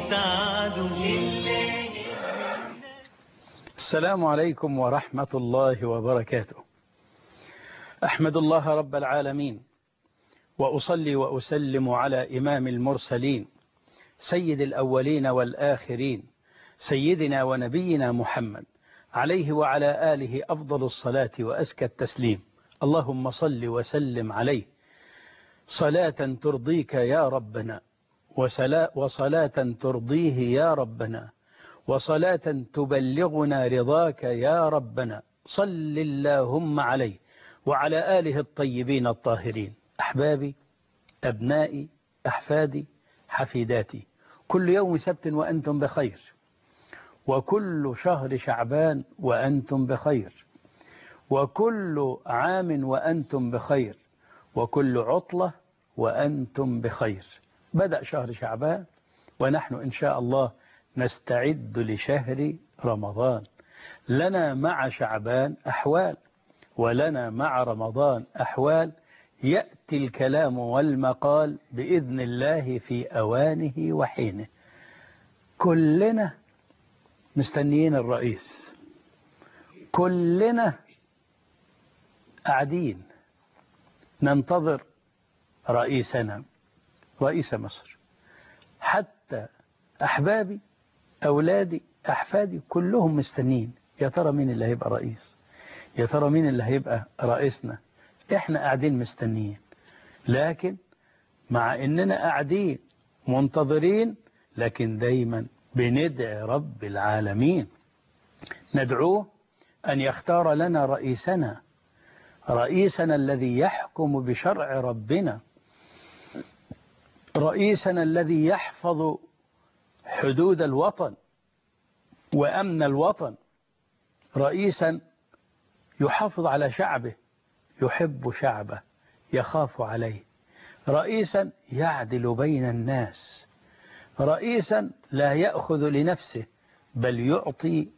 السلام عليكم ورحمة الله وبركاته. أحمد الله رب العالمين، وأصلي وأسلم على إمام المرسلين سيد الأولين والآخرين سيدنا ونبينا محمد، عليه وعلى آله أفضل الصلاة وأزكى التسليم. اللهم صل وسلم عليه صلاة ترضيك يا ربنا، وصلاة ترضيه يا ربنا، وصلاة تبلغنا رضاك يا ربنا. صل اللهم عليه وعلى آله الطيبين الطاهرين. أحبابي، أبنائي، أحفادي، حفيداتي، كل يوم سبت وأنتم بخير، وكل شهر شعبان وأنتم بخير، وكل عام وأنتم بخير، وكل عطلة وأنتم بخير. بدأ شهر شعبان ونحن إن شاء الله نستعد لشهر رمضان. لنا مع شعبان أحوال، ولنا مع رمضان أحوال، يأتي الكلام والمقال بإذن الله في أوانه وحينه. كلنا مستنيين الرئيس، كلنا قاعدين ننتظر رئيسنا، رئيس مصر. حتى أحبابي، أولادي، أحفادي، كلهم مستنين يا ترى مين اللي هيبقى رئيس، يا ترى مين اللي هيبقى رئيسنا. احنا قاعدين مستنيين، لكن مع اننا قاعدين منتظرين، لكن دايما بندعي رب العالمين، ندعوه أن يختار لنا رئيسنا، رئيسنا الذي يحكم بشرع ربنا، رئيسنا الذي يحفظ حدود الوطن وأمن الوطن، رئيسا يحافظ على شعبه، يحب شعبه، يخاف عليه، رئيسا يعدل بين الناس، رئيسا لا يأخذ لنفسه بل يعطي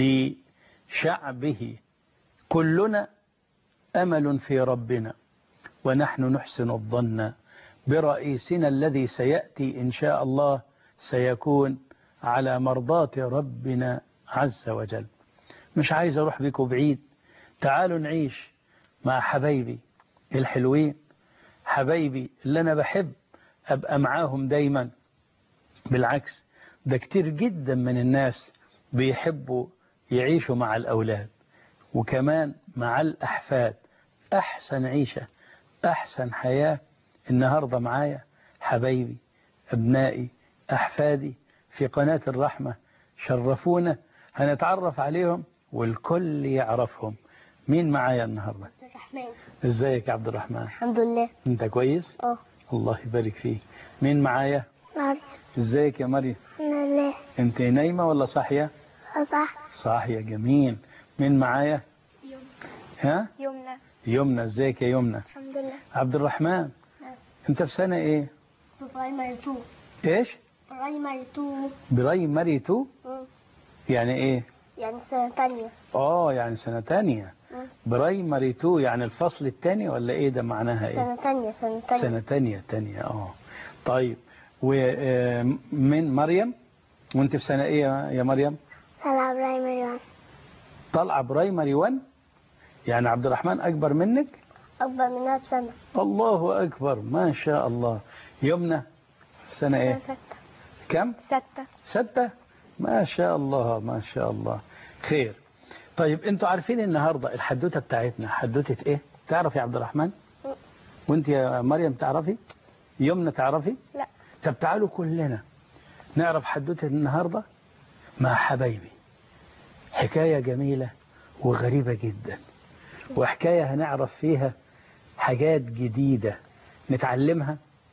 لشعبه. كلنا أمل في ربنا، ونحن نحسن الظن برئيسنا الذي سيأتي إن شاء الله، سيكون على مرضاة ربنا عز وجل. مش عايز أروح بكم بعيد، تعالوا نعيش مع حبايبي الحلوين، حبايبي اللي أنا بحب أبقى معاهم دايما. بالعكس، ده كتير جدا من الناس بيحبوا يعيشوا مع الأولاد وكمان مع الأحفاد. أحسن عيشة، أحسن حياة. النهاردة معايا حبايبي، أبنائي، أحفادي في قناة الرحمة، شرفونا، هنتعرف عليهم والكل يعرفهم. مين معايا النهاردة؟ عبد الرحمن. ازيك يا عبد الرحمن؟ الحمد لله. انت كويس؟ الله يبارك فيك. مين معايا؟ مريم. ازيك يا مريم؟ الحمد لله. انت نايمة ولا صاحية؟ صح. صاحية، جميل. مين معايا؟ يمنى. ها؟ يمنى. يمنى، ازيك يا يمنى؟ الحمد لله. عبد الرحمن، انت في سنة ايه؟ برايمري 2. ايش؟ برايمري 2. برايمري 2؟ يعني ايه؟ يعني سنة تانية. يعني سنة تانية. برايمري 2 يعني الفصل التاني ولا ايه ده معناها ايه؟ سنة تانية. سنة تانية. سنة تانية. طيب، ومن مريم، وانت في سنة ايه يا مريم؟ طالعة برايمري 1. طالعة برايمري 1؟ يعني عبد الرحمن اكبر منك؟ أكبر منها بسنة. الله اكبر، ما شاء الله. يمنى في سنة ايه؟ 6. كم؟ 6. ما شاء الله، ما شاء الله. خير. طيب، انتوا عارفين النهاردة الحدوتة بتاعتنا حدوتة ايه؟ تعرف يا عبد الرحمن؟ وانت يا مريم تعرفي؟ يمنى تعرفي؟ لا. طب تعالوا كلنا نعرف حدوتة النهاردة مع حبايبي. حكاية جميلة وغريبة جدا، وحكاية هنعرف فيها حاجات جديدة نتعلمها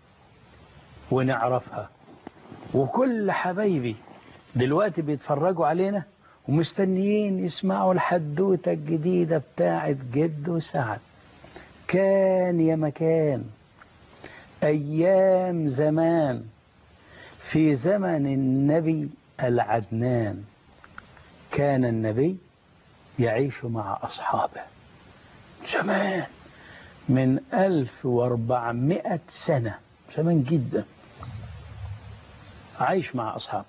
ونعرفها. وكل حبايبي دلوقتي بيتفرجوا علينا ومستنيين يسمعوا الحدوتة الجديدة بتاعت جدو سعد. كان يا مكان، أيام زمان، في زمن النبي العدنان، كان النبي يعيش مع أصحابه زمان من 1400 سنة، زمان جدا. عايش مع أصحابه،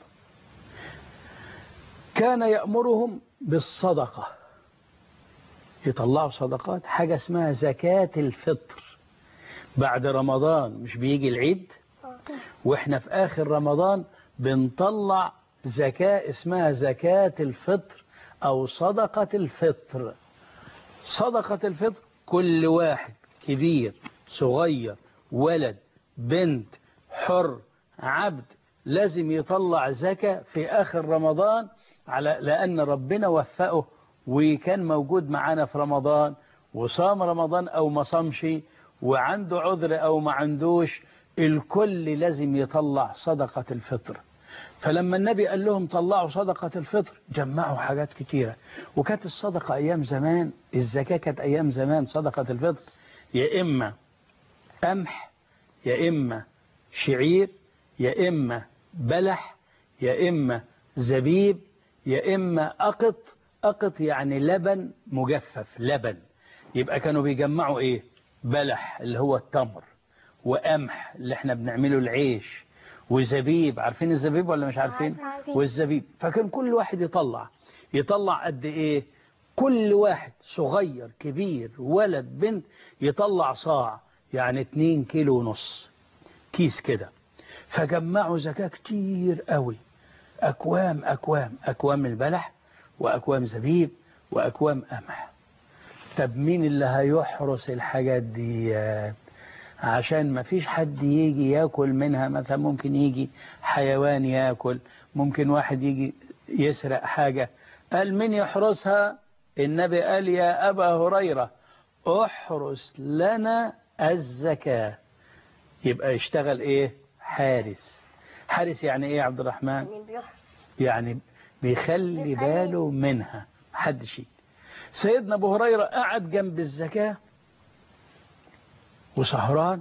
كان يأمرهم بالصدقة، يطلعوا صدقات، حاجة اسمها زكاة الفطر. بعد رمضان مش بيجي العيد وإحنا في آخر رمضان بنطلع زكاة اسمها زكاة الفطر أو صدقة الفطر. صدقة الفطر كل واحد كبير صغير ولد بنت حر عبد لازم يطلع زكاة في آخر رمضان، لأن ربنا وفقه وكان موجود معانا في رمضان وصام رمضان أو ما صامش وعنده عذر أو ما عندوش، الكل لازم يطلع صدقة الفطر. فلما النبي قال لهم طلعوا صدقة الفطر جمعوا حاجات كتيرة. وكانت الصدقة أيام زمان، الزكاة كانت أيام زمان صدقة الفطر يا إما قمح يا إما شعير يا إما بلح يا إما زبيب يا إما أقط يعني لبن مجفف لبن. يبقى كانوا بيجمعوا إيه؟ بلح اللي هو التمر، وقمح اللي احنا بنعمله العيش، وزبيب، عارفين الزبيب ولا مش عارفين؟ والزبيب. فكان كل واحد يطلع قد إيه؟ كل واحد صغير كبير ولد بنت يطلع صاع، يعني 2 كيلو ونص كيس كده. فجمعوا زكاة كتير قوي، أكوام البلح وأكوام زبيب وأكوام قمح. طب مين اللي هيحرس الحاجات دي عشان ما فيش حد يجي ياكل منها؟ مثلا ممكن يجي حيوان ياكل، ممكن واحد يجي يسرق حاجة. قال مين يحرسها؟ النبي قال يا أبا هريرة احرس لنا الزكاة. يبقى يشتغل ايه؟ حارس. حارس يعني ايه يا عبد الرحمن؟ يعني بيخلي باله منها محدش يجي. سيدنا ابو هريرة قعد جنب الزكاة وسهران،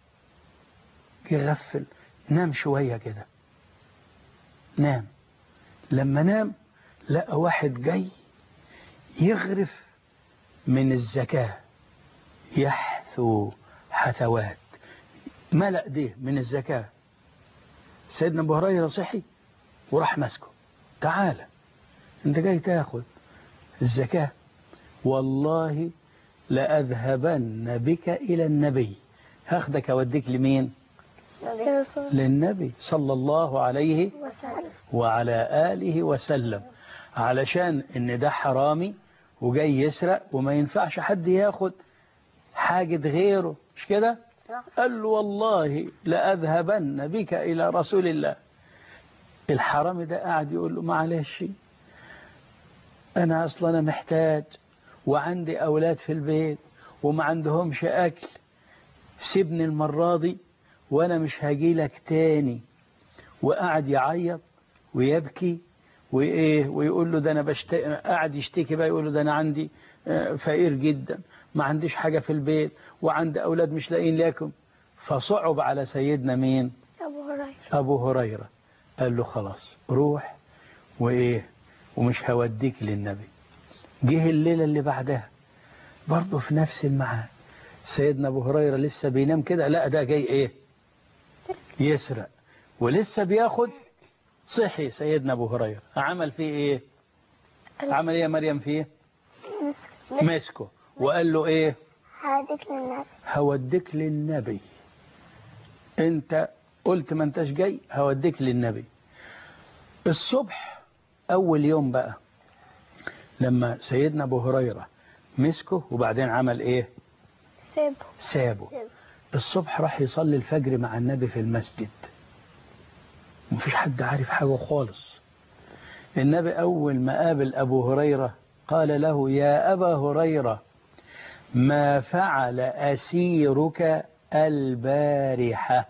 يغفل، نام شوية كده، نام. لما نام لقى واحد جاي يغرف من الزكاة، يحثو حثوات، ملأ ايديه من الزكاة. سيدنا ابو هريرة صحي وراح ماسكه، تعالى انت جاي تاخد الزكاة، والله لأذهبن بك إلى النبي، هاخدك أوديك لمين؟ للنبي صلى الله عليه وعلى آله وسلم، علشان إن ده حرامي وجاي يسرق وما ينفعش حد ياخد حاجة غيره، مش كده؟ قال له والله لأذهبن بك إلى رسول الله. الحرامي ده قاعد يقول له معلش أنا أصلا محتاج وعندي أولاد في البيت وما عندهمش أكل، سيبني المرة دي وأنا مش هاجي لك تاني. وقعد يعيط ويبكي وإيه ويقول له ده أنا قاعد يشتكي بقى، يقول له ده أنا عندي فقير جدا، ما عنديش حاجة في البيت وعندي أولاد مش لاقين لكم. فصعب على سيدنا مين؟ أبو هريرة. قال له خلاص روح وإيه ومش هوديك للنبي. جه الليلة اللي بعدها برضه في نفس الميعاد، سيدنا أبو هريرة لسه بينام كده، لا ده جاي إيه يسرق ولسه بياخد. صحي سيدنا أبو هريرة، عمل فيه إيه؟ عمل إيه يا مريم فيه؟ مسكه وقال له إيه؟ هوديك للنبي. أنت قلت ما أنتش جاي، هوديك للنبي. الصبح أول يوم بقى لما سيدنا أبو هريرة مسكه وبعدين عمل إيه؟ سابه. الصبح راح يصلي الفجر مع النبي في المسجد، مفيش حد عارف حاجة خالص. النبي أول ما قابل أبو هريرة قال له يا أبا هريرة ما فعل أسيرك البارحة؟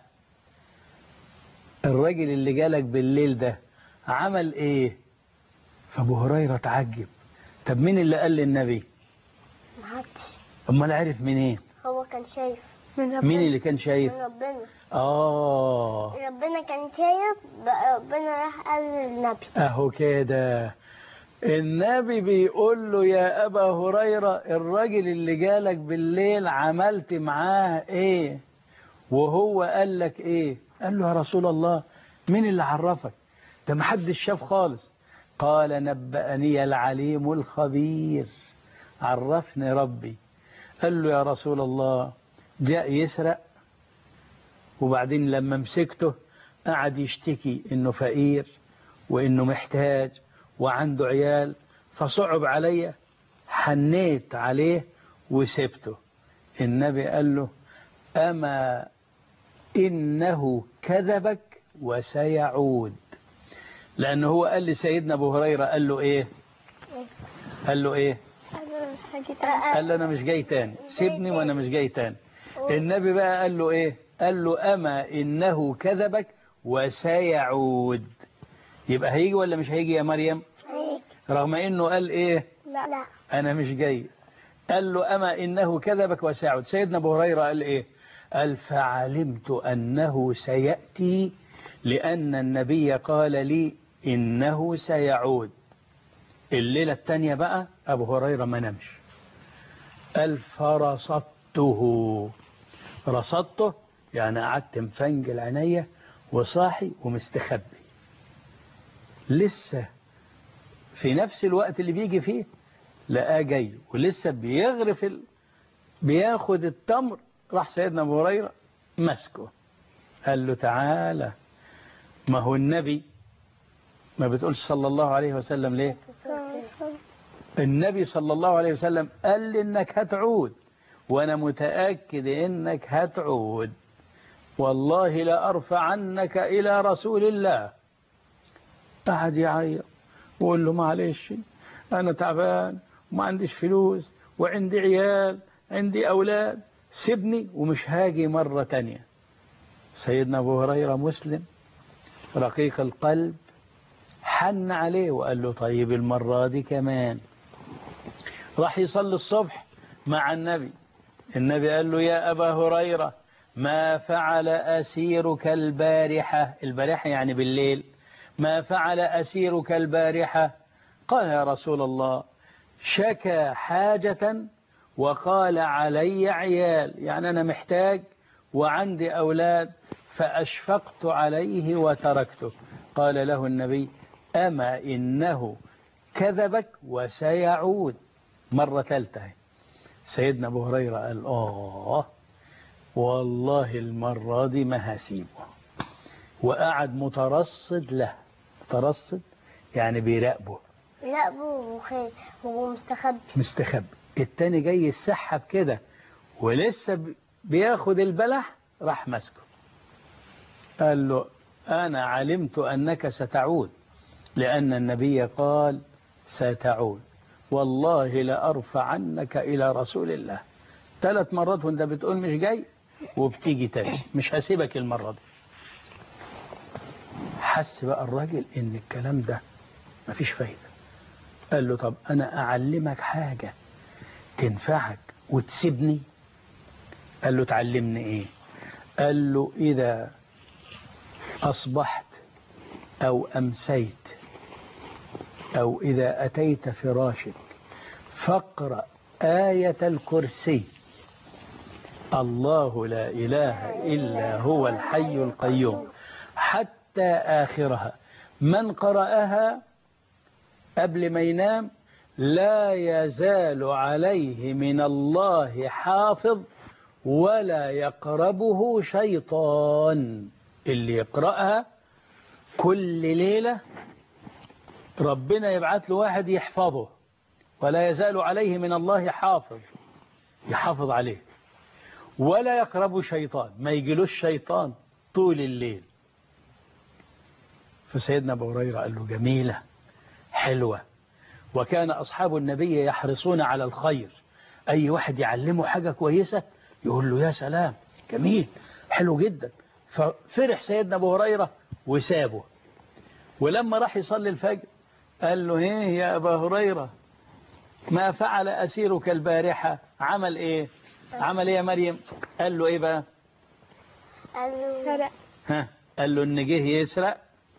الراجل اللي جالك بالليل ده عمل إيه؟ فأبو هريرة تعجب. طب مين اللي قال للنبي؟ محدش. أمال عرف منين؟ هو كان شايف. مين اللي كان شايف؟ من ربنا. ربنا كان شايف بقى، ربنا راح قال للنبي. أهو كده النبي بيقول له يا أبا هريرة الراجل اللي جالك بالليل عملت معاه إيه؟ وهو قال لك إيه؟ قال له يا رسول الله مين اللي عرفك؟ ده محدش شاف خالص. قال نبأني العليم الخبير، عرفني ربي. قال له يا رسول الله جاء يسرق، وبعدين لما مسكته قعد يشتكي انه فقير وانه محتاج وعنده عيال، فصعب عليا، حنيت عليه وسبته. النبي قال له أما إنه كذبك وسيعود. لأنه هو قال لسيدنا أبو هريرة، قال له إيه؟ قال له إيه؟ قال له أنا مش جاي تاني، سيبني وأنا مش جاي تاني. النبي بقى قال له إيه؟ قال له أما إنه كذبك وسيعود. يبقى هيجي ولا مش هيجي يا مريم؟ رغم إنه قال إيه؟ لا أنا مش جاي. قال له أما إنه كذبك وسيعود. سيدنا أبو هريرة قال إيه؟ قال فعلمت أنه سيأتي لأن النبي قال لي إنه سيعود. الليلة التانية بقى أبو هريرة ما نمش، قال فرصدته. رصدته يعني قعدت مفنجل عينيا وصاحي ومستخبي، لسه في نفس الوقت اللي بيجي فيه لقاه جاي ولسه بيغرف بياخد التمر. راح سيدنا أبو هريرة مسكه، قال له تعالى، ما هو النبي ما بتقولش صلى الله عليه وسلم ليه؟ النبي صلى الله عليه وسلم قال لي إنك هتعود، وأنا متأكد إنك هتعود، والله لا أرفع عنك إلى رسول الله. قعد يعيط وقول له معلش أنا تعبان وما عنديش فلوس وعندي عيال، عندي أولاد، سيبني ومش هاجي مرة تانية. سيدنا أبو هريرة مسلم رقيق القلب، حن عليه وقال له طيب المرة دي كمان. راح يصلي الصبح مع النبي. النبي قال له يا أبا هريرة ما فعل أسيرك البارحة؟ البارحة يعني بالليل. ما فعل أسيرك البارحة؟ قال يا رسول الله شكى حاجة وقال علي عيال، يعني أنا محتاج وعندي أولاد، فأشفقت عليه وتركته. قال له النبي أما إنه كذبك وسيعود. مرة ثالثة. سيدنا أبو هريرة قال والله المرة دي ما هسيبه، وقعد مترصد له. مترصد يعني بيراقبه. وخير هو مستخبي. التاني جاي يسحب كده ولسه بياخد البلح، راح مسكه قال له أنا علمت أنك ستعود لأن النبي قال ستعود، والله لأرفع عنك إلى رسول الله. 3 مرات وانت بتقول مش جاي وبتيجي تاني، مش هسيبك المرة دي. حس بقى الراجل ان الكلام ده مفيش فايدة. قال له طب انا اعلمك حاجة تنفعك وتسيبني. قال له تعلمني ايه؟ قال له اذا اصبحت او امسيت او اذا اتيت فراشك فاقرأ آية الكرسي، الله لا إله إلا هو الحي القيوم، حتى آخرها. من قرأها قبل ما ينام لا يزال عليه من الله حافظ ولا يقربه شيطان. اللي يقرأها كل ليلة ربنا يبعث له واحد يحفظه، ولا يزال عليه من الله حافظ يحافظ عليه، ولا يقرب شيطان، ما يجيلوش شيطان طول الليل. فسيدنا أبو هريرة قال له جميلة حلوة. وكان أصحاب النبي يحرصون على الخير، أي واحد يعلمه حاجة كويسة يقول له يا سلام جميل حلو جدا. ففرح سيدنا أبو هريرة وسابه. ولما راح يصلي الفجر قال له ايه يا أبا هريرة ما فعل أسيرك البارحة؟ عمل ايه؟ عمل ايه يا مريم؟ قال له ايه بقى؟ قال له سرق. قال له ان جه يسرق.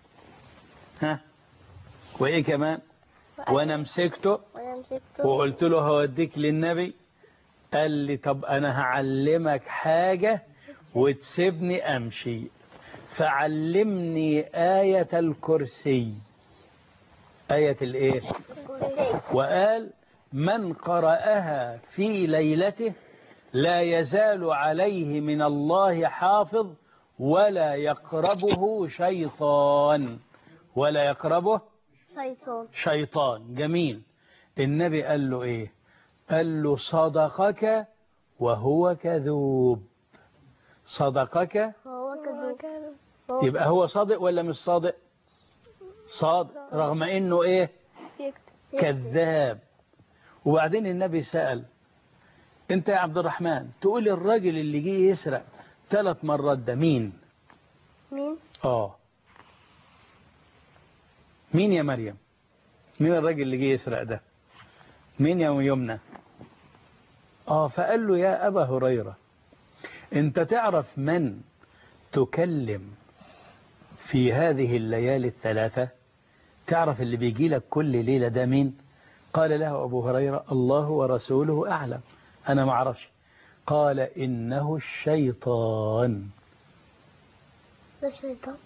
وايه كمان؟ وانا مسكته وقلت له هوديك للنبي. قال لي طب انا هعلمك حاجة وتسيبني امشي. فعلمني آية الكرسي. آية الإيه؟ وقال من قرأها في ليلته لا يزال عليه من الله حافظ ولا يقربه شيطان. ولا يقربه شيطان. جميل. النبي قال له إيه؟ قال له صدقك وهو كذوب. صدقك وهو كذوب. يبقى هو صادق ولا مش صادق؟ صادق رغم انه ايه؟ كذاب. وبعدين النبي سأل انت يا عبد الرحمن تقول الراجل اللي جه يسرق 3 مرات ده مين؟ مين يا مريم؟ مين الراجل اللي جه يسرق ده؟ مين يا يمنى؟ فقال له يا أبا هريرة انت تعرف من تكلم في هذه الليالي 3؟ تعرف اللي بيجي لك كل ليلة ده مين؟ قال له أبو هريرة الله ورسوله أعلم، أنا ما أعرفش. قال إنه الشيطان. الشيطان؟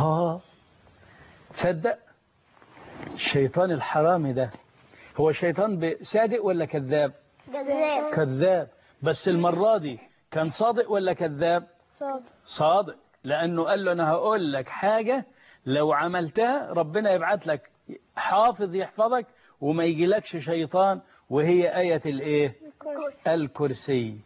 تصدق الشيطان الحرامي ده هو شيطان صادق ولا كذاب؟ كذاب. بس المرة دي كان صادق ولا كذاب؟ صادق. لأنه قال له أنا هقول لك حاجة لو عملتها ربنا يبعت لك حافظ يحفظك وما يجيلكش شيطان، وهي آية الإيه؟ الكرسي.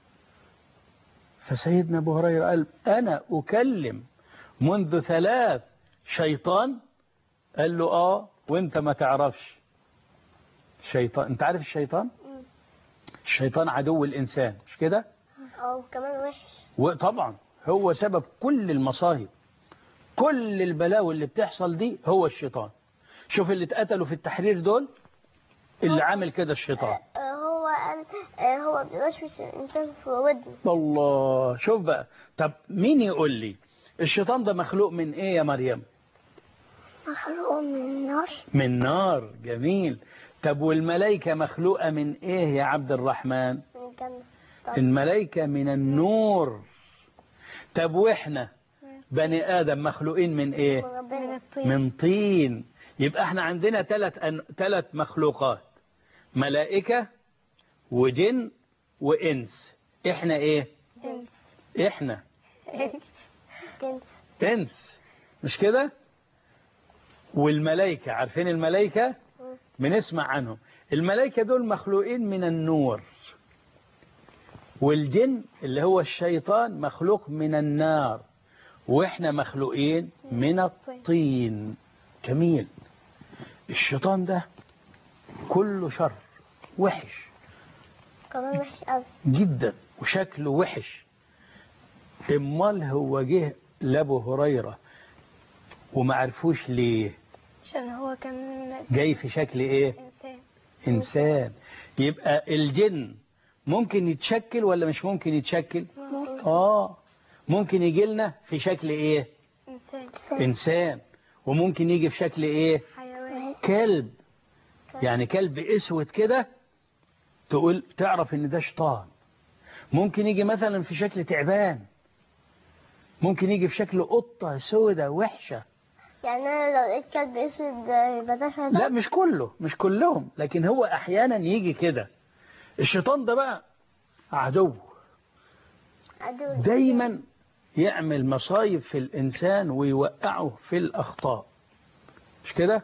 فسيدنا أبو هريرة قال أنا أكلم منذ 3 شيطان؟ قال له وانت ما تعرفش شيطان. انت عارف الشيطان؟ الشيطان عدو الإنسان مش كده؟ كمان وحش. وطبعا هو سبب كل المصايب، كل البلاوي اللي بتحصل دي هو الشيطان. شوف اللي اتقتلوا في التحرير دول اللي عامل كده الشيطان. هو بيوشوش الإنسان في ودنه. الله. شوف بقى. طب مين يقول لي الشيطان ده مخلوق من ايه يا مريم؟ مخلوق من نار. من نار. جميل. طب والملائكة مخلوقة من ايه يا عبد الرحمن؟ من الجنة. الملائكة من النور. طب واحنا بني آدم مخلوقين من ايه؟ من طين. يبقى احنا عندنا 3 مخلوقات، ملائكة وجن وإنس. احنا ايه؟ احنا إنس مش كده؟ والملائكة عارفين الملائكة؟ بنسمع عنهم. الملائكة دول مخلوقين من النور، والجن اللي هو الشيطان مخلوق من النار، واحنا مخلوقين من الطين. جميل. الشيطان ده كله شر وحش كمان وحش قوي جدا وشكله وحش. امال هو جه لابو هريرة وما عرفوش ليه؟ عشان هو كان جاي في شكل ايه؟ انسان. يبقى الجن ممكن يتشكل ولا مش ممكن يتشكل؟ ممكن يجي لنا في شكل ايه؟ انسان. وممكن يجي في شكل ايه؟ حيوان. كلب. يعني كلب اسود كده تقول تعرف ان ده شيطان. ممكن يجي مثلا في شكل تعبان، ممكن يجي في شكل قطة سودة وحشة. يعني انا لو لقيت كلب اسود يبقى ده شيطان؟ لا مش كله، مش كلهم، لكن هو احيانا يجي كده. الشيطان ده بقى عدو دايما يعمل مصايب في الإنسان ويوقعه في الأخطاء مش كده؟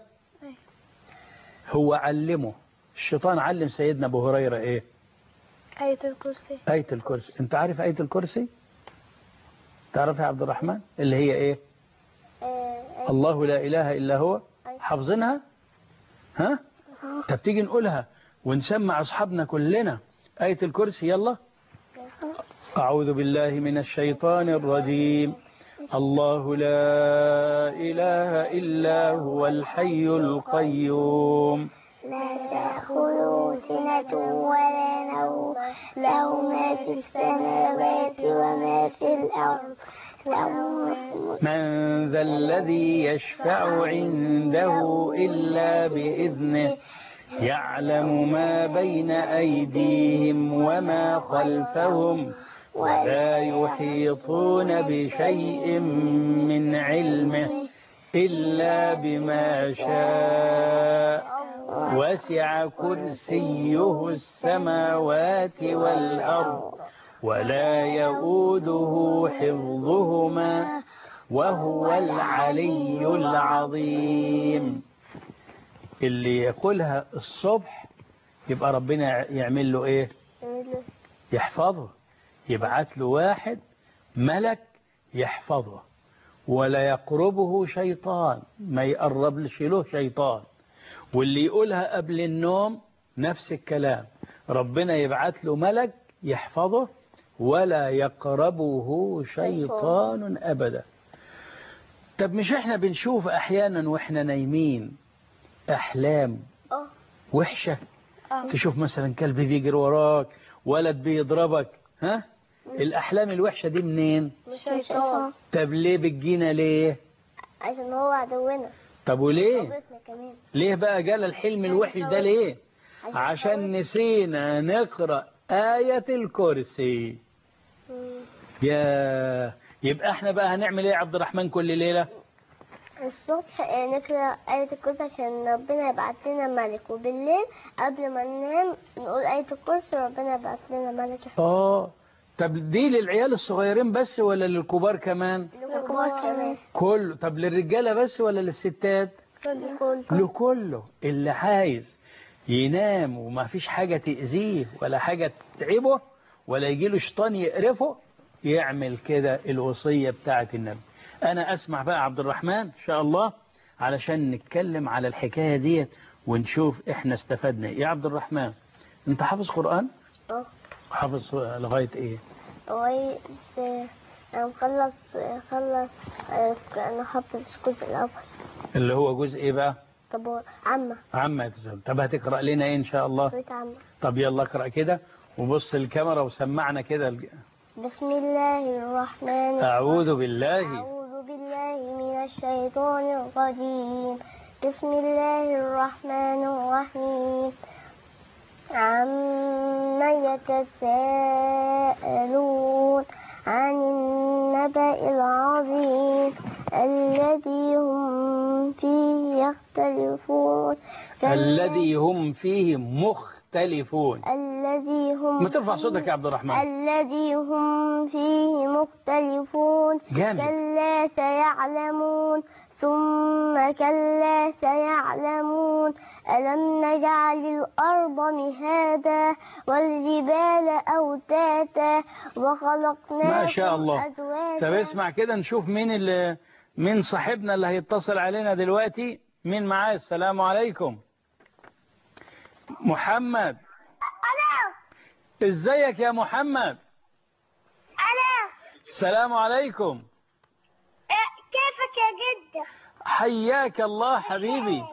هو علمه الشيطان علم سيدنا أبو هريرة إيه؟ آية الكرسي. آية الكرسي. أنت عارف آية الكرسي؟ تعرف يا عبد الرحمن اللي هي إيه؟ الله لا إله إلا هو. حافظينها؟ ها؟ طب تيجي نقولها ونسمع أصحابنا كلنا آية الكرسي. يلا. أعوذ بالله من الشيطان الرجيم. الله لا إله إلا هو الحي القيوم لا تأخذه سنة ولا نوم له ما في السماوات وما في الأرض من ذا الذي يشفع عنده إلا بإذنه يعلم ما بين أيديهم وما خلفهم ولا يحيطون بشيء من علمه إلا بما شاء وسع كرسيه السماوات والأرض ولا يؤوده حفظهما وهو العلي العظيم. اللي يقولها الصبح يبقى ربنا يعمل له ايه؟ يحفظه، يبعت له واحد ملك يحفظه ولا يقربه شيطان، ما يقربش له شيطان. واللي يقولها قبل النوم نفس الكلام، ربنا يبعت له ملك يحفظه ولا يقربه شيطان أبدا. طب مش احنا بنشوف احيانا واحنا نايمين احلام وحشة؟ تشوف مثلا كلب بيجري وراك، ولد بيضربك، ها؟ الاحلام الوحشة دي منين؟ الشيطان. طب ليه بتجينا ليه؟ عشان هو عدونا. طب وليه؟ كمان. ليه بقى جال الحلم الوحش ده ليه؟ عشان نسينا نقرأ آية الكرسي. يبقى احنا بقى هنعمل ايه يا عبد الرحمن كل ليلة؟ الصبح نقرأ آية الكرسي عشان ربنا يبعت لنا ملك، وبالليل قبل ما ننام نقول آية الكرسي ربنا يبعت لنا ملك. طب دي للعيال الصغيرين بس ولا للكبار كمان؟ للكبار كمان. كله. طب للرجالة بس ولا للستات؟ لكله. اللي عايز ينام وما فيش حاجة تأذيه ولا حاجة تتعبه ولا يجيله شيطان يقرفه يعمل كده الوصية بتاعة النبي. أنا أسمع بقى عبد الرحمن إن شاء الله علشان نتكلم على الحكاية دي ونشوف إحنا استفدنا. يا عبد الرحمن أنت حافظ قرآن؟ حافظ لغاية إيه؟ لغاية أنا خلص أنا حافظ الجزء الأول اللي هو جزء إيه بقى؟ طب عامة يتسلم. طب هتقرأ لنا إيه إن شاء الله؟ سورة عامة. طب يلا اقرأ كده وبص الكاميرا وسمعنا كده بسم الله الرحمن الرحيم. أعوذ بالله من الشيطان الرجيم. بسم الله الرحمن الرحيم. عما يتساءلون عن النبأ العظيم الذي هم فيه يختلفون. ما ترفع صوتك يا عبد الرحمن. الذي هم فيه مختلفون. جامد. كلا سيعلمون ثم كلا سيعلمون ألم نجعل الأرض مهادا والجبال أوتاتا وخلقناكم ما شاء الله أزواجا. طب اسمع كده نشوف مين صاحبنا اللي هيتصل علينا دلوقتي. مين معاه؟ السلام عليكم. محمد. ازيك يا محمد؟ السلام عليكم. كيفك يا جدة؟ حياك الله حبيبي.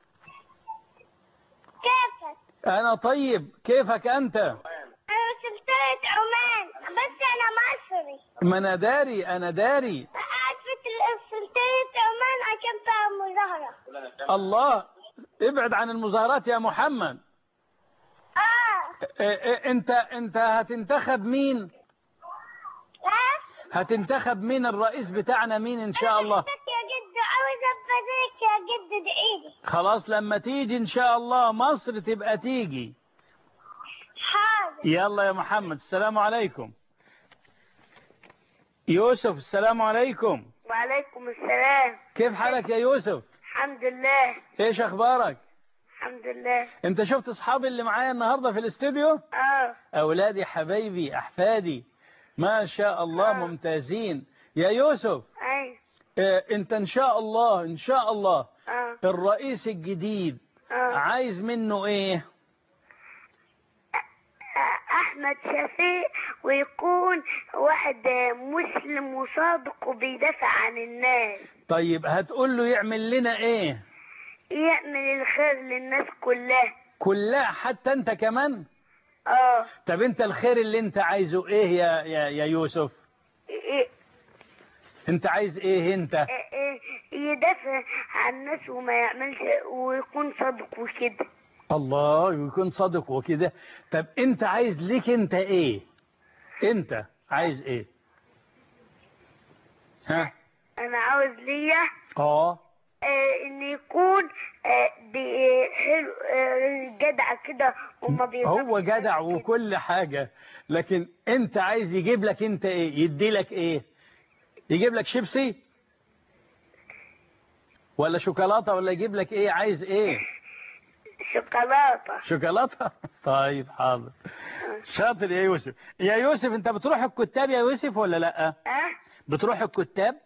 كيفك؟ أنا طيب، كيفك أنت؟ أنا سلطنة عمان بس أنا مصري. ما أنا داري. قاعد في سلطنة عمان عشان فيها مظاهرة. الله، ابعد عن المظاهرات يا محمد. انت هتنتخب مين؟ هتنتخب مين الرئيس بتاعنا مين ان شاء الله؟ يا جد عاوز ابدلك يا جد دقيقي. خلاص لما تيجي ان شاء الله مصر تبقى تيجي. حاضر. يلا يا محمد. السلام عليكم. يوسف السلام عليكم. وعليكم السلام. كيف حالك يا يوسف؟ الحمد لله. ايش اخبارك؟ الحمد لله. انت شفت اصحابي اللي معايا النهارده في الاستوديو؟ اولادي حبايبي احفادي ما شاء الله ممتازين. يا يوسف انت ان شاء الله الرئيس الجديد عايز منه ايه؟ احمد شفيق ويكون واحد مسلم وصادق وبيدافع عن الناس. طيب هتقول له يعمل لنا ايه؟ يعمل الخير للناس كلها حتى انت كمان؟ طب انت الخير اللي انت عايزه ايه يا يوسف؟ انت عايز ايه انت؟ يدافع عن الناس وما يعملش ويكون صادق وكده. الله، ويكون صادق وكده. طب انت عايز ليك انت ايه؟ انت عايز ايه؟ ها؟ انا عاوز ليا ان يكون حلو، جدع كده وما هو جدع وكل حاجة، لكن انت عايز يجيب لك انت ايه؟ يدي لك ايه؟ يجيب لك شيبسي ولا شوكولاتة ولا يجيب لك ايه؟ عايز ايه؟ شوكولاتة. شوكولاتة. طيب حاضر. شاطر يا يوسف. يا يوسف انت بتروح الكتاب يا يوسف ولا لا؟ بتروح الكتاب؟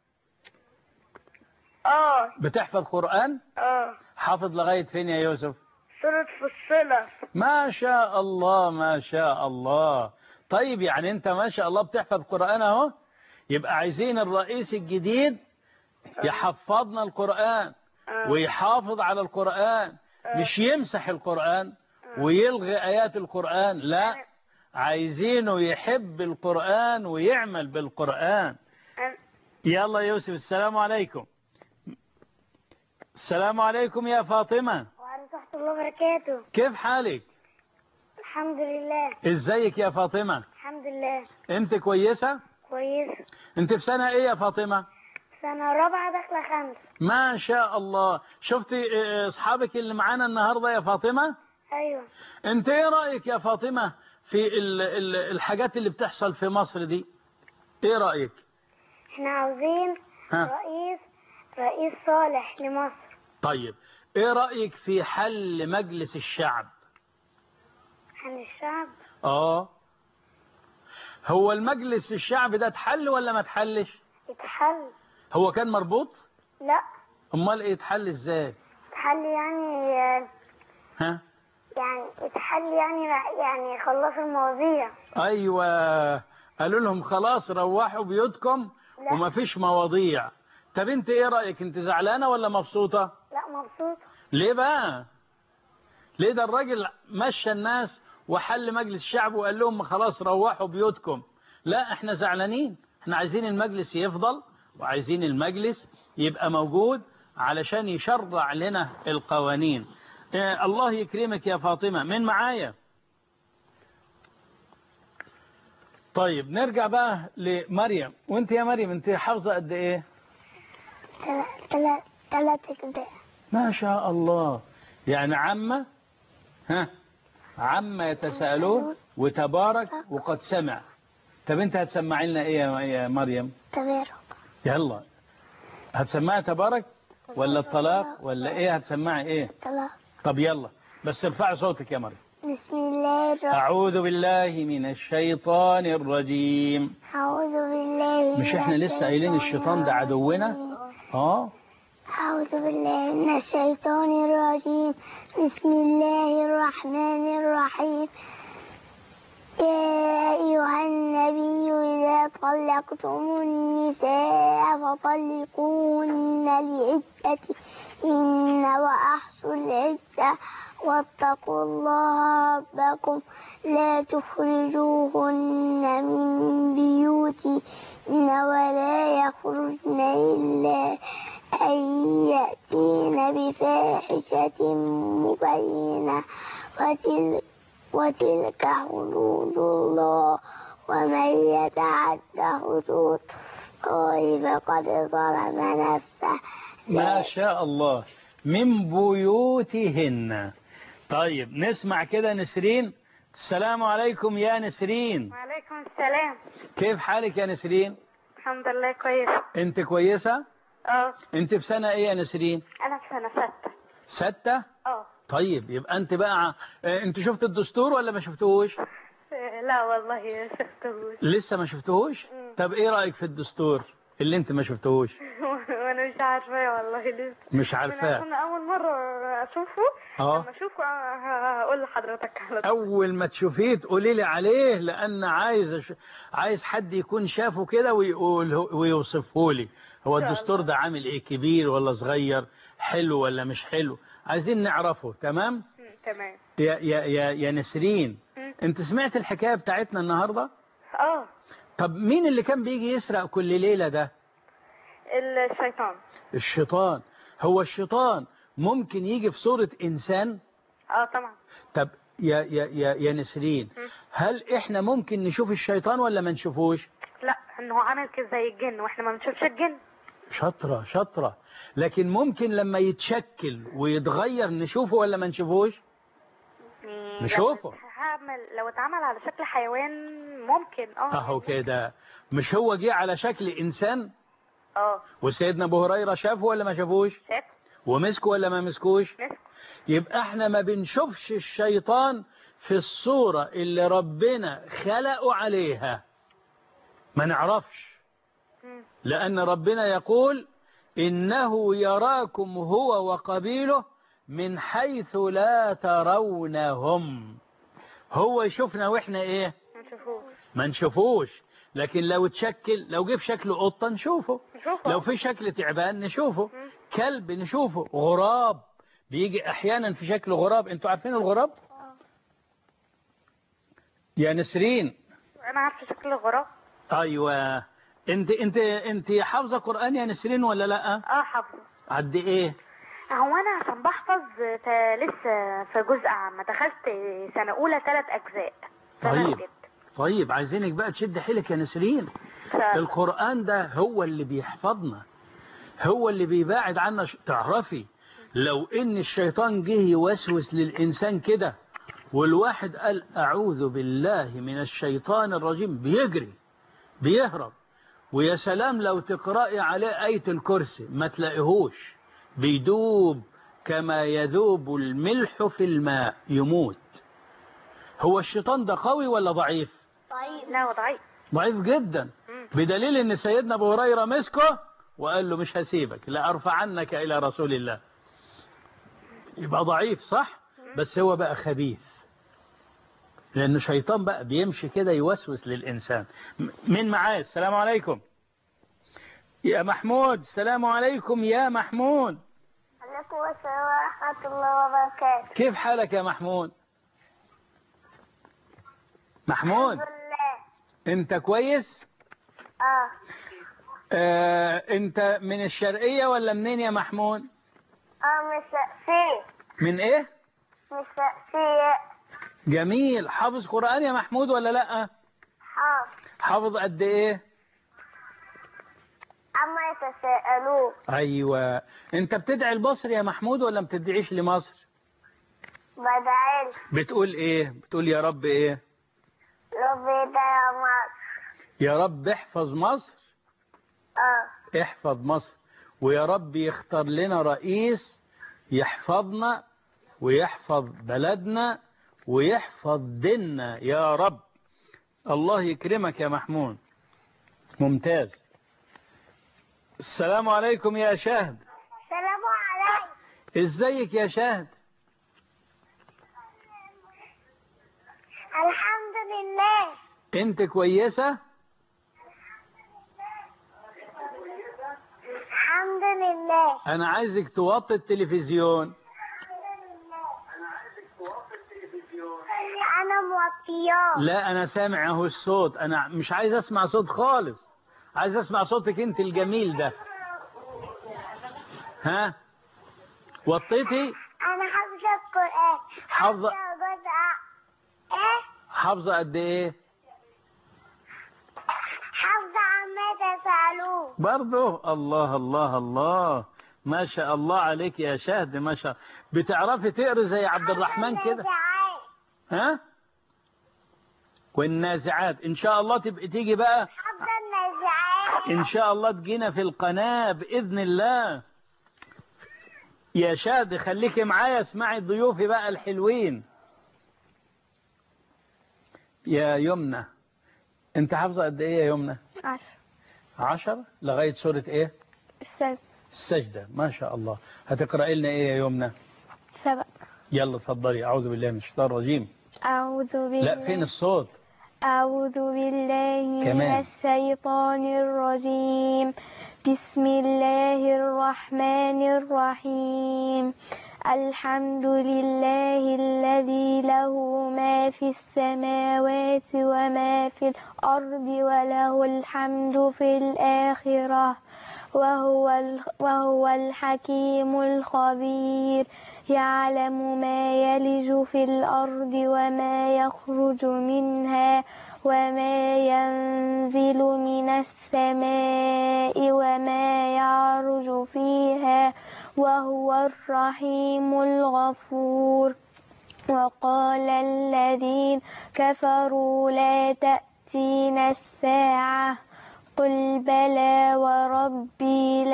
بتحفظ قرآن؟ حافظ لغاية فين يا يوسف؟ سورة فصلة. ما شاء الله ما شاء الله. طيب يعني انت ما شاء الله بتحفظ قرآن اهو. يبقى عايزين الرئيس الجديد يحفظنا القرآن ويحافظ على القرآن، مش يمسح القرآن ويلغي آيات القرآن، لا، عايزينه يحب القرآن ويعمل بالقرآن. يلا يوسف. السلام عليكم. السلام عليكم يا فاطمة. وعليكم الله وبركاته. كيف حالك؟ الحمد لله. ازيك يا فاطمة؟ الحمد لله. انت كويسة؟ كويسة. انت في سنة ايه يا فاطمة؟ سنة رابعة داخلة 5. ما شاء الله. شفتي اصحابك اللي معانا النهاردة يا فاطمة؟ ايوه. انت ايه رأيك يا فاطمة في الحاجات اللي بتحصل في مصر دي؟ ايه رأيك؟ احنا عاوزين رئيس صالح لمصر. طيب ايه رأيك في حل مجلس الشعب؟ حل الشعب؟ هو المجلس الشعب ده اتحل ولا ما اتحلش؟ اتحل. هو كان مربوط؟ لا. امال ايه اتحل ازاي؟ اتحل يعني اتحل يعني خلصوا المواضيع. ايوه، قالوا لهم خلاص روحوا بيوتكم وما فيش مواضيع. طب انت ايه رأيك؟ انت زعلانة ولا مبسوطة؟ لا مبسوطة. ليه بقى؟ ليه؟ ده الراجل مشى الناس وحل مجلس الشعب وقال لهم خلاص روحوا بيوتكم. لا احنا زعلانين، احنا عايزين المجلس يفضل وعايزين المجلس يبقى موجود علشان يشرع لنا القوانين. الله يكرمك يا فاطمة. من معايا؟ طيب نرجع بقى لمريم. وانت يا مريم انت حافظة قد ايه؟ 3 أجزاء. ما شاء الله. يعني عامة عما يتساءلون وتبارك وقد سمع. طب انت هتسمعي لنا ايه يا مريم؟ تبارك. يلا هتسمعي تبارك ولا الطلاق ولا ايه؟ هتسمعي ايه؟ طلاق. طب يلا بس ارفعي صوتك يا مريم. بسم الله الرحمن. أعوذ بالله من الشيطان الرجيم. أعوذ بالله. مش احنا لسه قايلين الشيطان ده عدونا؟ أعوذ بالله من الشيطان الرجيم. بسم الله الرحمن الرحيم. يا أيها النبي إذا طلقتم النساء فطلقوهن لعدتهن وأحصوا العدة واتقوا الله ربكم لا تخرجوهن من بيوتهن ولا يخرجن إلا أن يأتين بفاحشة مبينة وتلك حدود الله ومن يتعد حدود الله فقد ظلم نفسه. ما شاء الله. من بيوتهن. طيب نسمع كده نسرين. السلام عليكم يا نسرين. وعليكم السلام. كيف حالك يا نسرين؟ الحمد لله كويسة. انت كويسة؟ انت في سنة ايه يا نسرين؟ انا في سنة 6. 6؟ طيب يبقى انت بقى انت شفت الدستور ولا ما شفتهوش؟ لا والله ما شفتهوش. لسه ما شفتهوش؟ طب ايه رأيك في الدستور اللي انت ما شفتهوش؟ وانا مش عارفاه والله لسه. مش عارفاه؟ انا اول مرة اشوفه. لما اشوفه هقول لحضرتك على طول. اول ما تشوفيه تقولي لي عليه، لان عايز حد يكون شافه كده ويوصفه لي. هو الدستور ده عامل ايه؟ كبير ولا صغير؟ حلو ولا مش حلو؟ عايزين نعرفه. تمام. تمام. يا نسرين، انت سمعت الحكاية بتاعتنا النهاردة؟ طب مين اللي كان بيجي يسرق كل ليلة ده؟ الشيطان. الشيطان. هو الشيطان ممكن يجي في صورة إنسان؟ طبعا. طب يا نسرين، هل احنا ممكن نشوف الشيطان ولا ما نشوفوش؟ لا، انه عامل كده زي الجن واحنا ما بنشوفش الجن. شاطرة شاطرة. لكن ممكن لما يتشكل ويتغير نشوفه ولا ما نشوفوش؟ نشوفه. لو اتعمل على شكل حيوان ممكن. اهو كده. مش هو جه على شكل انسان؟ اه. وسيدنا ابو هريرة شافه ولا ما شافوش؟ شاف. ومسكه ولا ما مسكوش؟ مسك. يبقى احنا ما بنشوفش الشيطان في الصورة اللي ربنا خلقه عليها، ما نعرفش. لأن ربنا يقول إنه يراكم هو وقبيله من حيث لا ترونهم. هو يشوفنا وإحنا إيه؟ ما نشوفوش. لكن لو تشكل، لو جه في شكل قطة نشوفه، لو في شكل تعبان نشوفه، كلب نشوفه، غراب بيجي أحيانا في شكل غراب. أنتوا عارفين الغراب؟ يا نسرين أنا عارفة شكل الغراب. أيوة. انت حافظة قرآن يا نسرين ولا لا؟ حافظة. قد ايه؟ هو انا عشان بحفظ لسه في جزء عام، دخلت سنة اولى 3 اجزاء. طيب عايزينك بقى تشد حيلك يا نسرين. القرآن ده هو اللي بيحفظنا، هو اللي بيباعد عنا. تعرفي لو ان الشيطان جه يوسوس للإنسان كده والواحد قال أعوذ بالله من الشيطان الرجيم، بيجري بيهرب. ويا سلام لو تقرأي عليه آية الكرسي ما تلاقيهوش، بيدوب كما يذوب الملح في الماء، يموت. هو الشيطان ده قوي ولا ضعيف؟ ضعيف. لا، ضعيف، ضعيف جدا. بدليل ان سيدنا ابو هريرة مسكه وقال له مش هسيبك لأرفعنك إلى رسول الله. يبقى ضعيف صح؟ بس هو بقى خبيث، لأنه شيطان بقى بيمشي كده يوسوس للإنسان. من معاه؟ السلام عليكم يا محمود. السلام عليكم يا محمود. عليكم السلام ورحمة الله وبركاته. كيف حالك يا محمود؟ محمود الحمد لله. انت كويس؟ انت من الشرقية ولا منين يا محمود؟ من الشرقية. من ايه؟ من الشرقية. جميل. حافظ قرآن يا محمود ولا لا؟ حافظ قد ايه؟ عما يتساءلون. ايوه. انت بتدعي لمصر يا محمود ولا ما بتدعيش لمصر؟ بدعي. بتقول ايه؟ بتقول يا رب ايه؟ ربي يدعي مصر. يا رب احفظ مصر. احفظ مصر، ويا رب يختار لنا رئيس يحفظنا ويحفظ بلدنا ويحفظ ديننا يا رب. الله يكرمك يا محمود. ممتاز. السلام عليكم يا شهد. السلام عليكم. ازيك يا شهد؟ الحمد لله. انت كويسة؟ الحمد لله. انا عايزك توطي التلفزيون. انا موطياه. لا انا سامع اهو الصوت، انا مش عايز اسمع صوت خالص، عايز اسمع صوتك انت الجميل ده. ها وطيتي؟ انا حافظه القران. حافظه جزء ايه؟ حافظه قد ايه؟ حافظه عما تسالون. برضه. الله الله الله، ما شاء الله عليك يا شهد، ما شاء. بتعرفي تقري زي عبد الرحمن كده؟ ها؟ والنازعات ان شاء الله تبقى تيجي بقى ان شاء الله تجينا في القناة بإذن الله. يا شاد خليكي معايا، اسمعي ضيوفي بقى الحلوين. يا يمنى انت حافظة قد ايه يا يمنى؟ 10 لغاية سورة ايه؟ السجدة. ما شاء الله. هتقرأي لنا ايه يا يمنى؟ 7. يلا اتفضلي. اعوذ بالله من الشيطان الرجيم. أعوذ بالله. لا فين الصوت؟ أعوذ بالله كمان. من الشيطان الرجيم. بسم الله الرحمن الرحيم. الحمد لله الذي له ما في السماوات وما في الأرض وله الحمد في الآخرة وهو الحكيم الخبير. يعلم ما يلج في الأرض وما يخرج منها وما ينزل من السماء وما يعرج فيها وهو الرحيم الغفور. وقال الذين كفروا لا تأتينا الساعة قل بلى وربي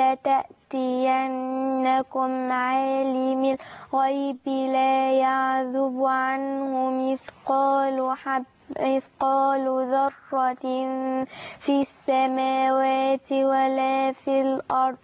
لتأتينكم عالم الغيب لا يعزب عنه مثقال ذرة في السماوات ولا في الأرض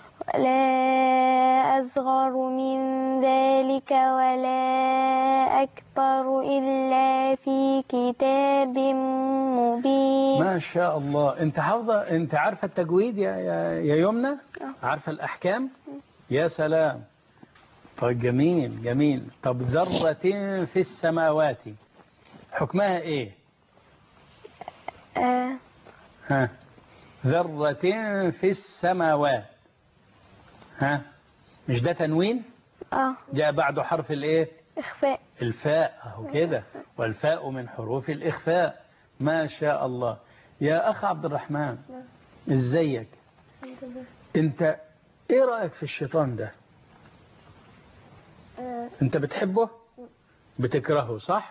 لا أصغر من ذلك ولا أكبر إلا في كتاب مبين. ما شاء الله. انت حافظة، انت عارفة التجويد يا يمنى؟ عارفة الأحكام؟ يا سلام. طيب جميل جميل. طب ذرة في السماوات حكمها ايه؟ ها، ذرة في السماوات، ها، مش ده تنوين؟ جاء بعده حرف الايه؟ إخفاء. الفاء اهو كده، والفاء من حروف الإخفاء. ما شاء الله. يا أخ عبد الرحمن، ازيك؟ انت ايه رأيك في الشيطان ده؟ انت بتحبه؟ بتكرهه صح؟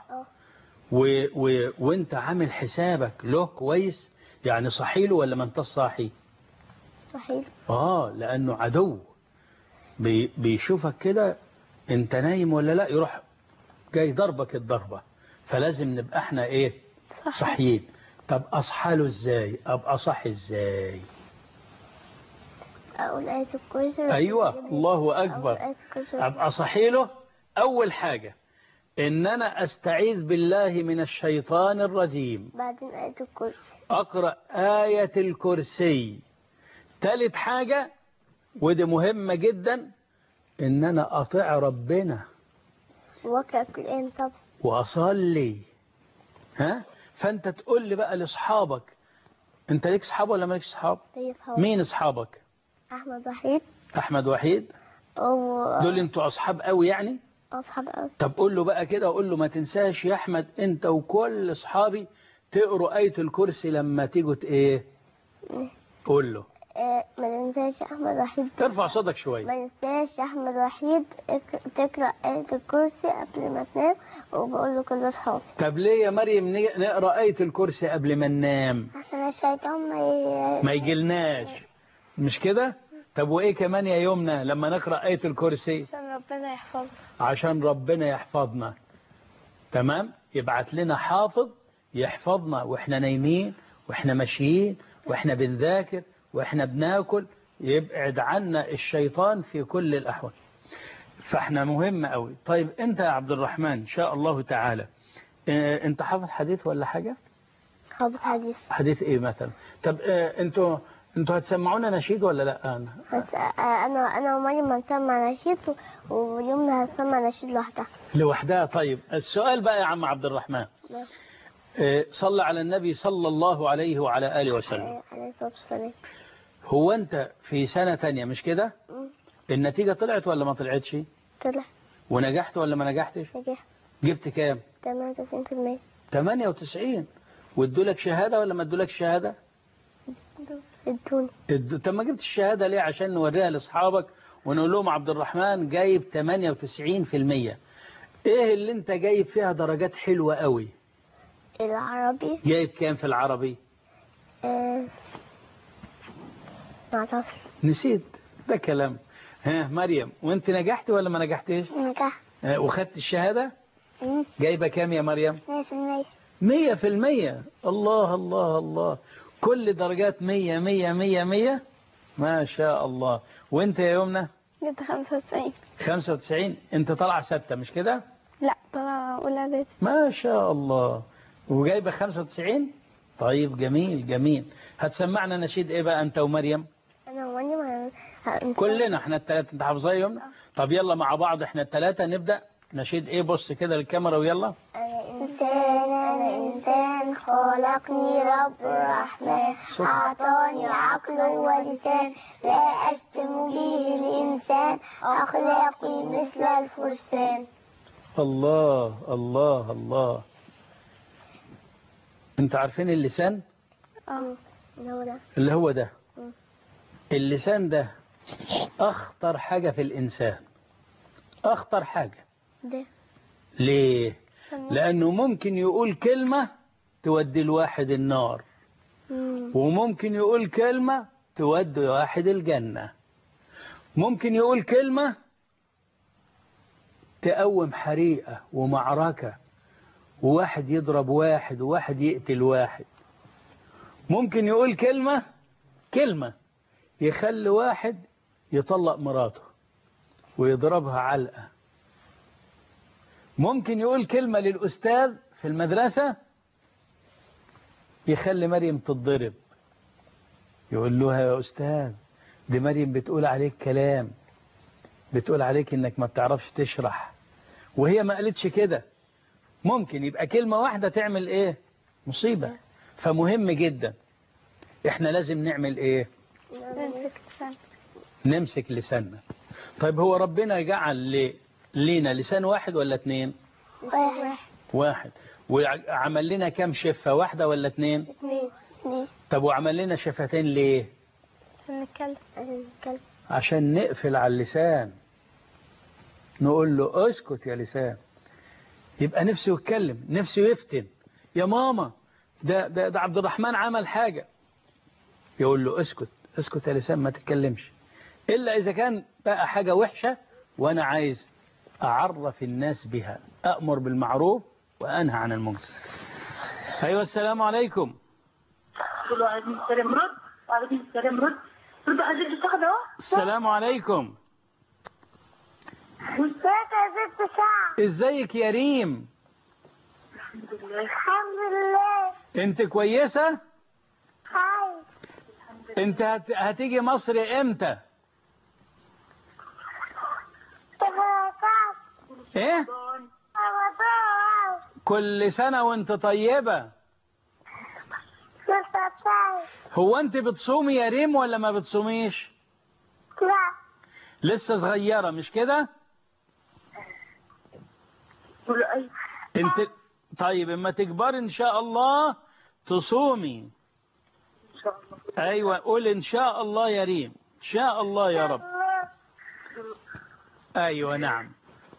وانت عامل حسابك له كويس؟ يعني صحيله ولا ما انت صاحي؟ صحيح. لأنه عدو، بيشوفك كده انت نايم ولا لا، يروح جاي ضربك الضربة. فلازم نبقى احنا ايه؟ صحيين. طب اصحى له ازاي؟ ابقى صحي ازاي؟ اقول آية الكرسي. ايوه، الله اكبر. ابقى صحي له. اول حاجة ان انا استعيذ بالله من الشيطان الرجيم، بعدين آية الكرسي، اقرأ آية الكرسي. ثالث حاجة ودي مهمة جدا، ان انا اطيع ربنا واقرأ القرآن طبعا واصلي. ها، فانت تقول لي بقى لاصحابك، انت ليك اصحاب ولا مالكش اصحاب؟ مين اصحابك؟ احمد وحيد. احمد وحيد دول انتوا اصحاب قوي يعني؟ اصحاب قوي. طب قول له بقى كده، وقول له ما تنساش يا احمد انت وكل اصحابي تقروا آية الكرسي لما تيجوا ايه؟ قول له ما ننساش يا احمد وحيد. ارفع صوتك شويه. ما ننساش يا احمد وحيد تقرا آية الكرسي قبل ما تنام، وبقول له كل اصحابي. طب ليه يا مريم نقرا آية الكرسي قبل ما ننام؟ عشان الشيطان ما يجيلناش، مش كده؟ طب وايه كمان يا يمنى لما نقرا آية الكرسي؟ عشان ربنا يحفظنا. عشان ربنا يحفظنا. تمام، يبعت لنا حافظ يحفظنا واحنا نايمين واحنا ماشيين واحنا بنذاكر واحنا بناكل، يبعد عنا الشيطان في كل الأحوال. فاحنا مهم قوي. طيب انت يا عبد الرحمن ان شاء الله تعالى انت حافظ حديث ولا حاجة؟ حافظ حديث. حديث ايه مثلا؟ طب انتوا هتسمعونا نشيد ولا لا؟ انا ومريم هنسمع نشيد، ويومنا هنسمع نشيد لوحدها. طيب السؤال بقى يا عم عبد الرحمن، صلى على النبي صلى الله عليه وعلى آله وسلم. عليه الصلاة والسلام. هو انت في سنة تانية مش كده؟ النتيجة طلعت ولا ما طلعتش؟ طلع. ونجحت ولا ما نجحتش؟ نجحت. جبت كام؟ 98%. 98. وادولك شهادة ولا ما ادولك شهادة؟ ادوني. طب ما جبت الشهادة ليه؟ عشان نوريها لاصحابك ونقول لهم عبد الرحمن جايب 98%. ايه اللي انت جايب فيها درجات حلوة قوي؟ العربي. جايب كام في العربي؟ نسيت ده كلام. ها مريم، وانت نجحت ولا ما نجحتش؟ نجحت. وخدت الشهادة؟ جايبة كام يا مريم؟ 100%. 100%. الله الله الله، كل درجات 100 100 100 100. ما شاء الله. وانت يا يمنى؟ جبت 95. 95. انت طالعه ستة مش كده؟ لا طالعه اولى اعدادي. ما شاء الله. وجايبه 95. طيب جميل جميل. هتسمعنا نشيد ايه بقى انت ومريم؟ انا ومريم كلنا احنا الثلاثه. انت حافظها يا يمنى؟ طب يلا مع بعض احنا الثلاثه نبدا. نشيد ايه؟ بص كده للكاميرا ويلا. أنا إنسان خلقني رب الرحمن، أعطاني عقل ولسان، لا أشتم به الإنسان، أخلاقي مثل الفرسان. الله الله الله. انت عارفين اللسان اللي هو ده؟ اللسان ده أخطر حاجة في الإنسان، أخطر حاجة. ليه؟ لأنه ممكن يقول كلمة تودي الواحد النار، وممكن يقول كلمة تودي واحد الجنة، ممكن يقول كلمة تقوم حريقة ومعركة، وواحد يضرب واحد وواحد يقتل واحد. ممكن يقول كلمة يخلي واحد يطلق مراته ويضربها علقة. ممكن يقول كلمة للأستاذ في المدرسة يخلي مريم تتضرب، يقول لها يا أستاذ دي مريم بتقول عليك كلام، بتقول عليك إنك ما بتعرفش تشرح، وهي ما قالتش كده. ممكن يبقى كلمة واحدة تعمل إيه؟ مصيبة. فمهم جدا إحنا لازم نعمل إيه؟ نمسك لساننا. طيب هو ربنا جعل لينا لسان واحد ولا اتنين؟ واحد. وعمل لنا كم شفة، واحدة ولا اتنين؟ طب وعمل لنا شفتين ليه؟ عشان نقفل على اللسان، نقول له اسكت يا لسان. يبقى نفسه يتكلم، نفسه يفتن، يا ماما ده عبد الرحمن عمل حاجة، يقول له اسكت اسكت يا لسان ما تتكلمش، إلا إذا كان بقى حاجة وحشة وأنا عايز أعرف الناس بها، أأمر بالمعروف وأنهى عن المنكر. أيوة السلام عليكم. وعليكم السلام رد. وعليكم السلام رد. رد حضرتك صاحبة. السلام عليكم. ازيك يا ست ساعة؟ ازيك يا ريم؟ الحمد لله. الحمد لله. انت كويسة؟ هاي. انت هتيجي مصر امتى؟ ايه؟ كل سنة وانت طيبة. هو انت بتصومي يا ريم ولا ما بتصوميش؟ لا. لسه صغيرة مش كده؟ انت طيب اما تكبر ان شاء الله تصومي. ان شاء الله. ايوه قول ان شاء الله يا ريم، ان شاء الله يا رب. ايوه نعم.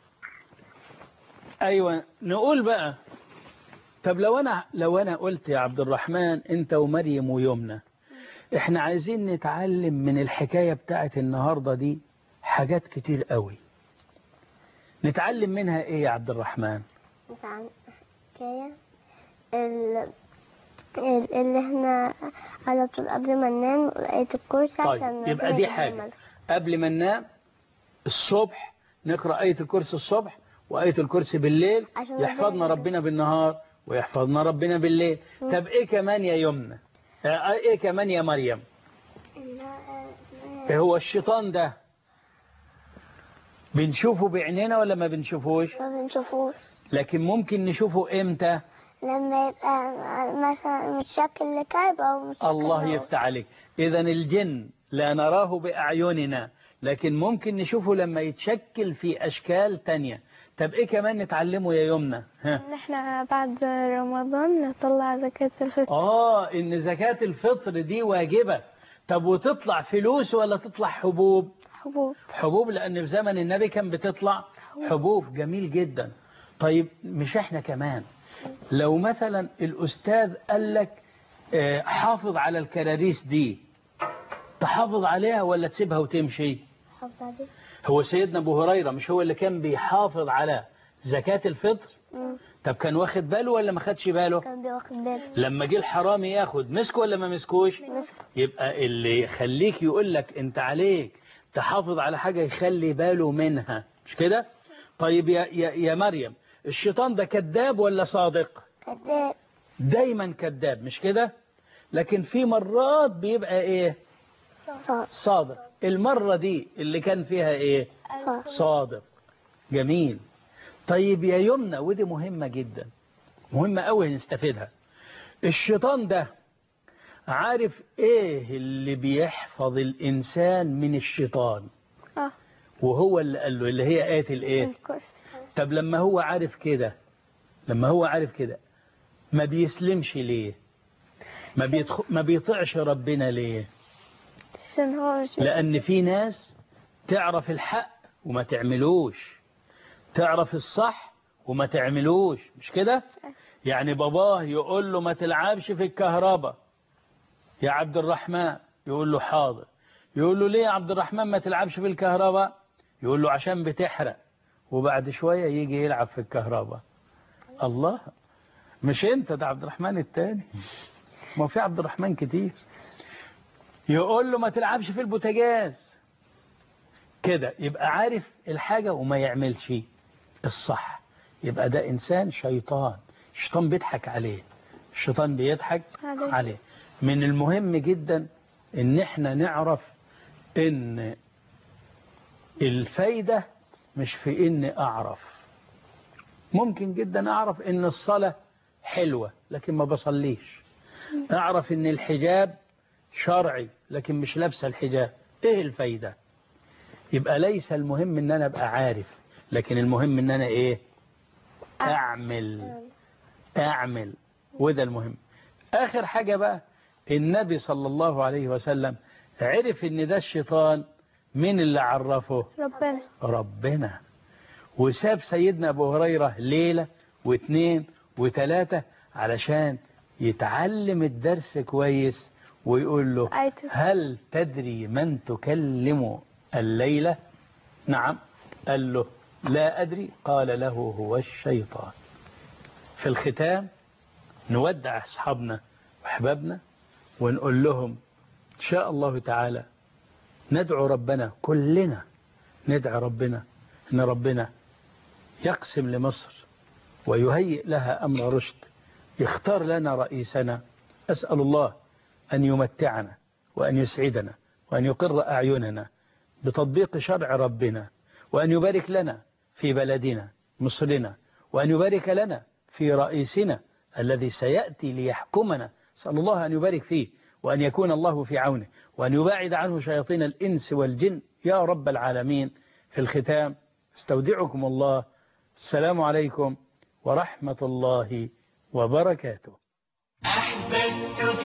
ايوه نقول بقى. طب لو انا قلت يا عبد الرحمن انت ومريم ويمنى، احنا عايزين نتعلم من الحكاية بتاعت النهاردة دي حاجات كتير قوي. نتعلم منها ايه يا عبد الرحمن؟ الحكاية اللي احنا على طول قبل ما ننام آية الكرسي. طيب يبقى دي حاجة قبل ما ننام الصبح نقرأ آية الكرسي الصبح وآية الكرسي بالليل، يحفظنا ربنا بالنهار ويحفظنا ربنا بالليل. طب ايه كمان يا يمنى؟ ايه كمان يا مريم؟ ايه هو الشيطان ده؟ بنشوفه بعينينا ولا ما بنشوفوش؟ ما بنشوفوش. لكن ممكن نشوفه امتى؟ لما يبقى مثلا متشكل لكلب او متشكل. الله يفتح عليك. اذا الجن لا نراه بأعيننا، لكن ممكن نشوفه لما يتشكل في اشكال تانية. طب ايه كمان نتعلمه يا يمنى؟ احنا بعد رمضان نطلع زكاة الفطر. ان زكاة الفطر دي واجبة. طب وتطلع فلوس ولا تطلع حبوب؟ حبوب لان في زمن النبي كان بتطلع حبوب. جميل جدا. طيب مش احنا كمان لو مثلا الاستاذ قال لك حافظ على الكراريس دي، تحافظ عليها ولا تسيبها وتمشي؟ حافظ عليها. هو سيدنا ابو هريرة مش هو اللي كان بيحافظ على زكاة الفطر؟ طب كان واخد باله ولا ما خدش باله؟ كان بياخد باله. لما جه الحرامي ياخد مسكه ولا ما مسكوش؟ يبقى اللي يخليك يقول لك انت عليك تحافظ على حاجة يخلي باله منها، مش كده؟ طيب يا مريم، الشيطان ده كذاب ولا صادق؟ كذاب. دايما كذاب مش كده؟ لكن في مرات بيبقى ايه؟ صادق. المرة دي اللي كان فيها ايه؟ صادق. جميل. طيب يا يمنى، ودي مهمة جدا، مهمة قوي نستفيدها. الشيطان ده عارف ايه اللي بيحفظ الانسان من الشيطان؟ وهو اللي قال له اللي هي آية الايه؟ طب لما هو عارف كده ما بيسلمش ليه؟ ما بيطيعش ربنا ليه؟ عشان هو مش لأن في ناس تعرف الحق وما تعملوش، تعرف الصح وما تعملوش، مش كده؟ يعني باباه يقول له ما تلعبش في الكهرباء يا عبد الرحمن، يقول له حاضر. يقول له ليه يا عبد الرحمن ما تلعبش في الكهرباء؟ يقول له عشان بتحرق. وبعد شوية يجي يلعب في الكهرباء. الله، مش انت ده عبد الرحمن التاني، ما في عبد الرحمن كتير. يقول له ما تلعبش في البوتاجاز كده، يبقى عارف الحاجة وما يعملش الصح، يبقى ده إنسان شيطان. الشيطان بيضحك عليه، الشيطان بيضحك عليه. من المهم جدا ان احنا نعرف ان الفايدة مش في اني اعرف. ممكن جدا اعرف ان الصلاة حلوة لكن ما بصليش، اعرف ان الحجاب شرعي لكن مش لابسه الحجاب، ايه الفايدة؟ يبقى ليس المهم ان انا ابقى عارف، لكن المهم ان انا ايه؟ اعمل، وده المهم. اخر حاجة بقى، النبي صلى الله عليه وسلم عرف ان ده الشيطان. مين اللي عرفه؟ ربنا. وساب سيدنا ابو هريرة ليلة واثنين وثلاثة علشان يتعلم الدرس كويس، ويقول له هل تدري من تكلم الليلة؟ نعم. قال له لا أدري. قال له هو الشيطان. في الختام نودع أصحابنا وأحبابنا ونقول لهم إن شاء الله تعالى ندعو ربنا، كلنا ندعو ربنا أن ربنا يقسم لمصر ويهيئ لها أمر رشد، يختار لنا رئيسنا. أسأل الله أن يمتعنا وأن يسعدنا وأن يقر أعيننا بتطبيق شرع ربنا، وأن يبارك لنا في بلدنا مصرنا، وأن يبارك لنا في رئيسنا الذي سيأتي ليحكمنا. أسأل الله أن يبارك فيه وأن يكون الله في عونه وأن يباعد عنه شياطين الإنس والجن يا رب العالمين. في الختام استودعكم الله. السلام عليكم ورحمة الله وبركاته.